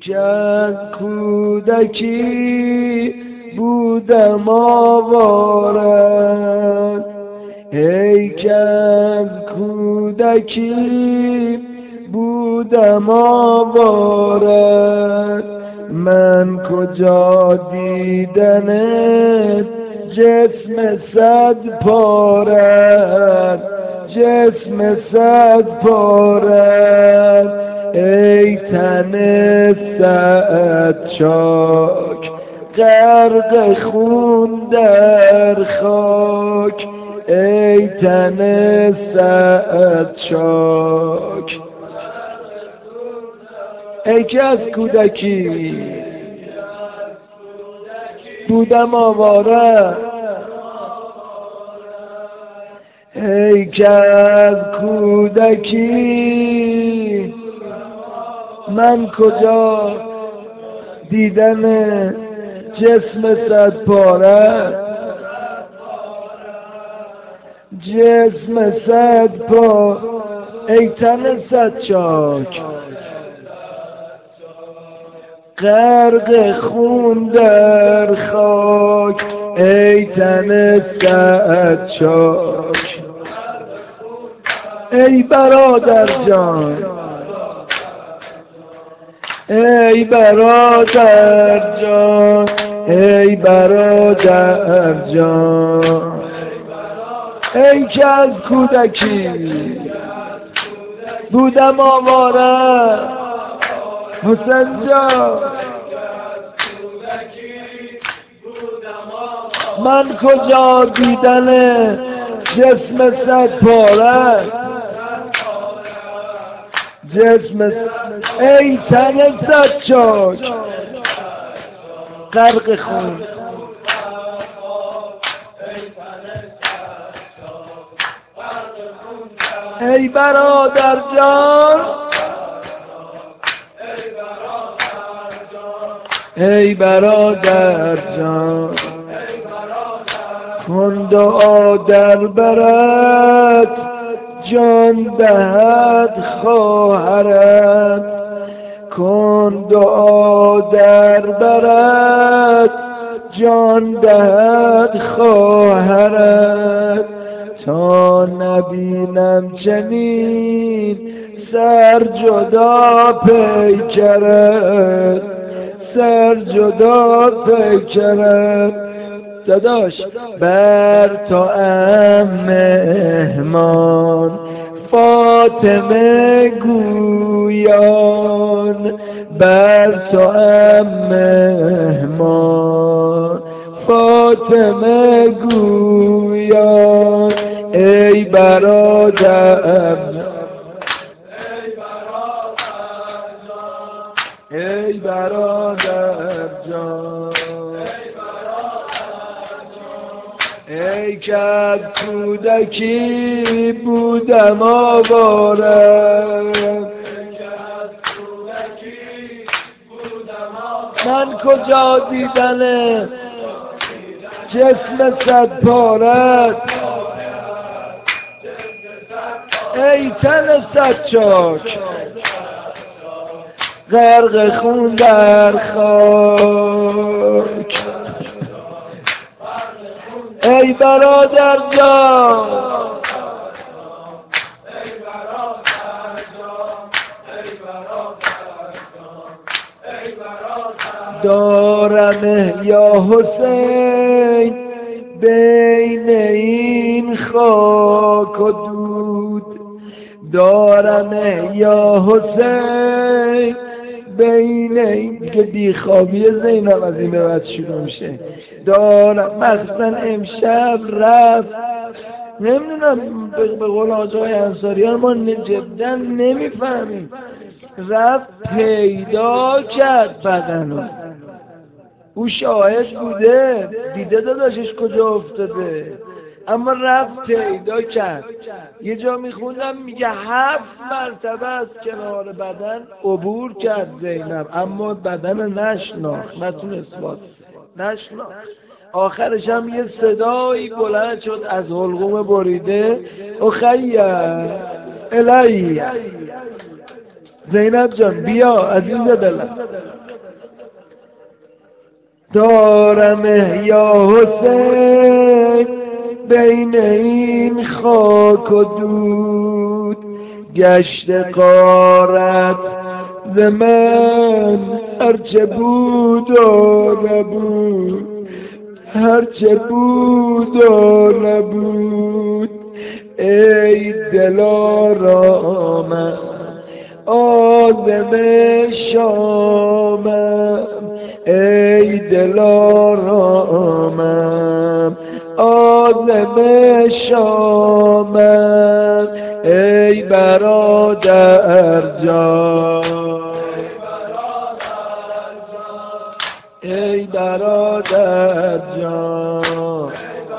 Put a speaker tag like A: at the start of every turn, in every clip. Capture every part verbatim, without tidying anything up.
A: که از کودکی بودم آواره، ای که از کودکی بودم آواره، من کجا دیدنت جسم صد پاره، جسم صد پاره، ای تن صد چاک غرق خون در خاک، ای تن صد چاک. ای که از کودکی بودم آواره، ای که از کودکی من کجا دیدن جسم صد پاره، جسم صد پا، ای تن صد چاک غرق خون در خاک، ای تن صد چاک. ای برادر جان، ای برادر جان، ای برادر جان، ای که از کودکی بودم آواره، حسین جان من کجا دیدن جسم صد پاره، جسم ای تن صد چاک غرق خون، ای برادر جان، ای برادر جان، کن دعا در برات جان دهد خواهرت، کن دعا در برات جان دهد خواهرت، تا نبینم چنین سر جدا پیکرت، سر جدا پیکرت. داداش بر تو ام مهمان فاطمه گویان، بر تو ام مهمان فاطمه گویان، ای برادر، ای برادر جان، ای که از کودکی بودم آواره، من کجا دیدن جسم صد پاره، ای تن صد چاک غرق خون در خاک، ای برادر جان، دارم یا حسین بین این خاک و دود، دارم یا حسین بین این که بیخوابی زینب از این به بعد شروع میشه، دارم مخصوصا امشب رفت، نمیدونم به قول آقای انصاریان ما جدا نمیفهمیم، رفت پیدا کرد بدنو، او شاهد بوده دیده داداشش کجا افتاده، اما رفت پیدا کرد. یه جا میخوندم میگه هفت مرتبه از کنار بدن عبور کرد زینب، اما بدن نشناخت، نتونست واسه نشناخت. آخرش هم یه صدایی بلند شد از حلقوم بریده، اخیه الی زینب جان بیا عزیز دلم، دارم یا حسین بین این خاک و دود، گشت غارت ز من هرچه بود و نبود، هرچه بود و نبود. ای دلارامم آدم شامم، ای دلارامم آدم شامم، ای برادر جان، ای برادر جان،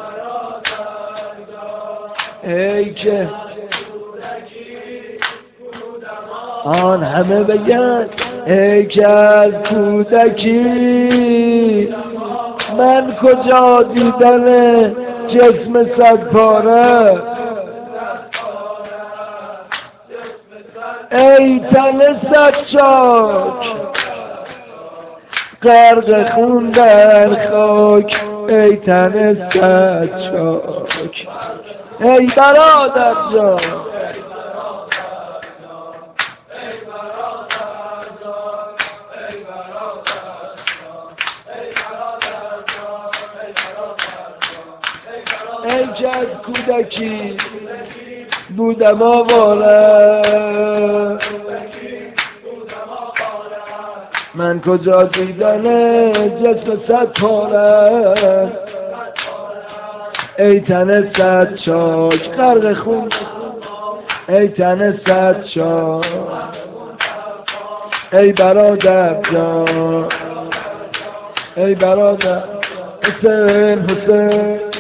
A: ای که آن همه بگن ای که از کودکی من کجا دیدن جسم صد پاره، ای تن صد چاک غرق خون در خاک، ای تن صد چاک، ای برادر جان، ای که از کودکی بودم آواره، من کجا دیدن جسم صد پاره، ای تن صد چاک غرق خون، ای تن صد چاک، ای برادر جان، ای برادر حسین حسین.